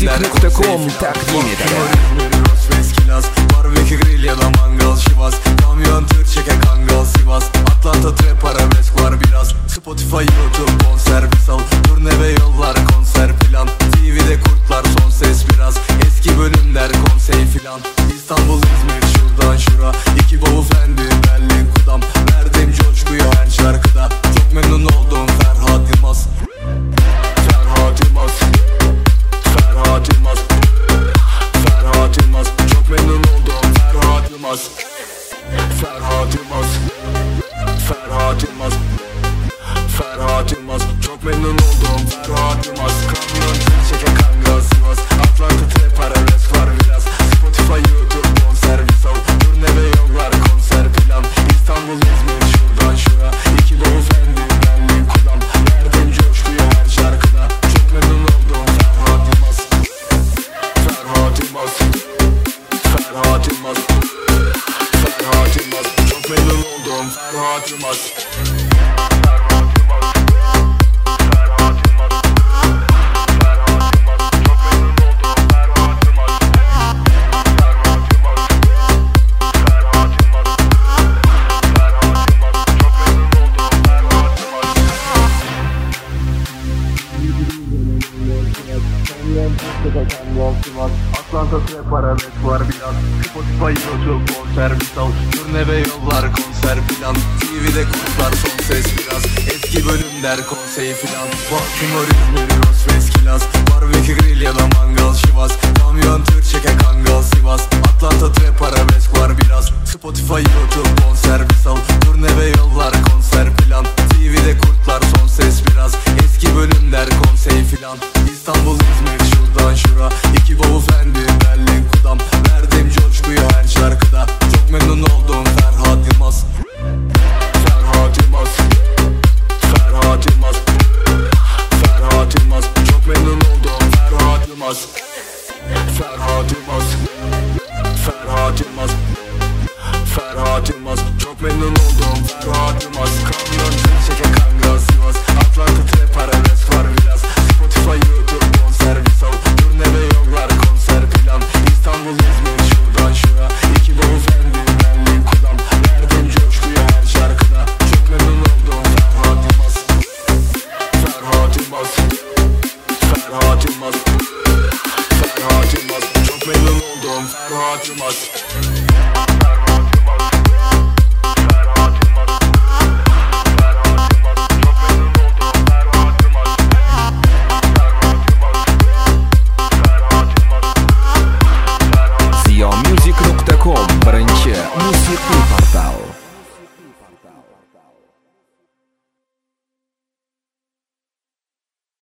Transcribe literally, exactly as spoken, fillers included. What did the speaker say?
music nokta com takdim eder. Barbekü grill ya da mangal Şivas. Kamyon tır çeke Kangal Sivas. Atlanta trap arabesk var biraz. Spotify, YouTube, konser misal. Turne ve yollar, konser plan. T V'de kurtlar, son ses biraz. Eski bölümler, konsey filan. İstanbul, İzmir, şuradan şura. İki bavul fendi, Berlin, Kudam. Verdim coşkuyu her şarkıda. Çok memnun oldum Ferhat Yılmaz. Ferhat Yılmaz. Ferhat Yılmaz. Ferhat Yılmaz. Çok memnun oldum Ferhat Yılmaz. Ferhat Yılmaz. Ferhat Yılmaz. Ferhat Yılmaz. Çok memnun oldum Ferhat Yılmaz. Kamyon tır çeke Kangal Sivas. Atlanta trap arabesk var biraz. Spotify, YouTube, konser misal. Turne ve yollar, konser plan. İstanbul, İzmir, şuradan şura. İki bavul fendi, Berlin, Kudam. Verdim coşkuyu her şarkıda. Çok memnun oldum Ferhat Yılmaz. Ferhat Yılmaz. Ferhat Yılmaz. Ferhat Yılmaz. Çok memnun oldum Ferhat Yılmaz. Atlanta trap arabesk var biraz. Spotify, YouTube, konser misal. Turne ve yollar, konser plan. T V'de kurtlar, son ses biraz. Eski bölümler, konsey filan. Baltimore, İzmir, Rosves, Kilas. Barbekü grill ya da mangal Şivas. Kamyon tır çeke Kangal Sivas. Atlanta trap arabesk var biraz. Spotify, YouTube, konser misal. Turne ve yollar, konser plan. T V'de kurtlar, son ses biraz. Eski bölümler, konsey filan. İstanbul, İzmir, şuradan şura. İki bavul fendi, Berlin, Kudam. Verdim coşkuyu her şarkıda. Çok memnun oldum Ferhat Yılmaz. Ferhat Yılmaz. Ferhat Yılmaz. Ferhat Yılmaz. Çok memnun oldum Ferhat Yılmaz. Ferhat Yılmaz. Ferhat Yılmaz. Ferhat Yılmaz. Çok memnun oldum Ferhat Yılmaz. Kamyon tır çeke Kangal Sivas. Atlanta trap arabesk var biraz. Spotify, YouTube, konser misal. Turne ve yollar, konser plan. İstanbul, İzmir, şuradan şura. İki bavul fendi, Berlin, Kudam. Verdim coşkuyu her şarkıda. Çok memnun oldum Ferhat Yılmaz. Ferhat Yılmaz. Ferhat Yılmaz. Ferhat Yılmaz. Çok memnun oldum Ferhat Yılmaz.